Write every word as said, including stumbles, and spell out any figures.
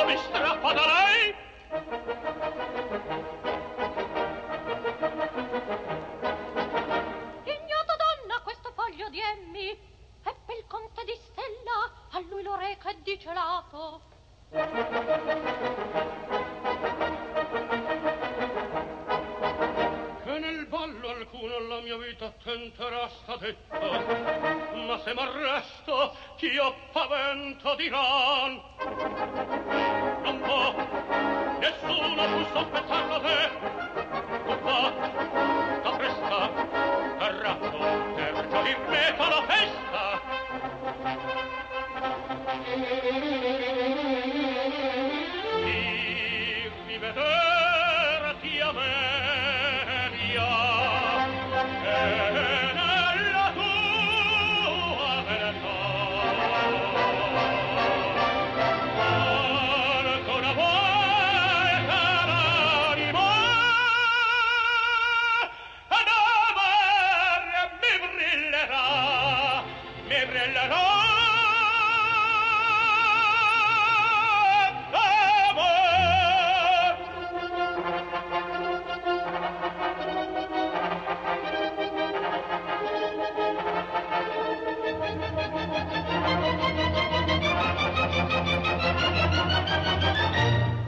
mi strappa da lei. Ignota donna, questo foglio di emmi è pel conte di Stella, a lui lo reca e dice lato. Che nel ballo alcuno la mia vita tenterà sta detto, ma se m'arresto ch'io pavento diran. Non può nessuno fu sospettarlo te, tu fa sta presta arratto per già dir meta la festa. Di rivederti a meglio e nella tua beltà ancora volta l'anima ad amare mi brillerà mi brillerà